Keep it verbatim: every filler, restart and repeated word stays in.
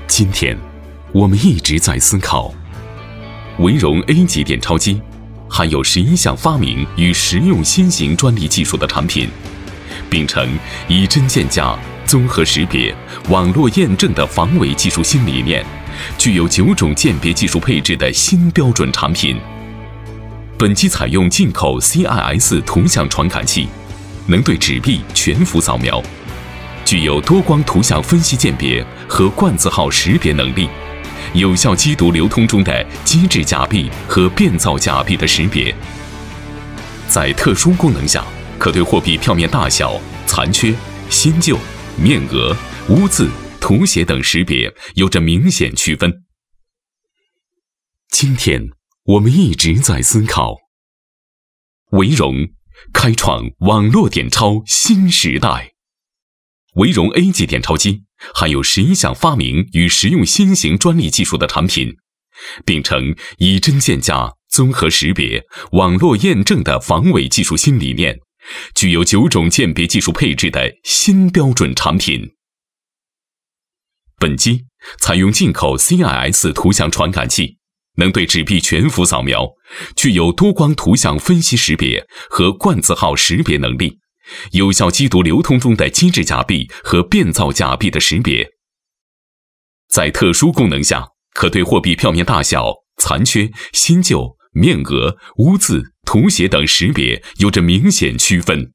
今天，我们一直在思考，维荣 A 级点钞机含有十一项发明与实用新型专利技术的产品，秉承以真鉴价、综合识别、网络验证的防伪技术新理念，具有九种鉴别技术配置的新标准产品。本机采用进口 C I S 图像传感器，能对纸币全幅扫描，具有多光图像分析鉴别和冠字号识别能力，有效机读流通中的机制假币和变造假币的识别。在特殊功能下，可对货币票面大小、残缺、新旧、面额、污渍、涂写等识别有着明显区分。今天我们一直在思考，维荣开创网络点钞新时代。维荣 A 级点钞机含有十一项发明与实用新型专利技术的产品，秉承以真鉴价、综合识别、网络验证的防伪技术新理念，具有九种鉴别技术配置的新标准产品。本机采用进口 C I S 图像传感器，能对纸币全幅扫描，具有多光图像分析识别和冠字号识别能力，有效机读流通中的机制假币和变造假币的识别。在特殊功能下，可对货币票面大小、残缺、新旧、面额、污渍、涂写等识别有着明显区分。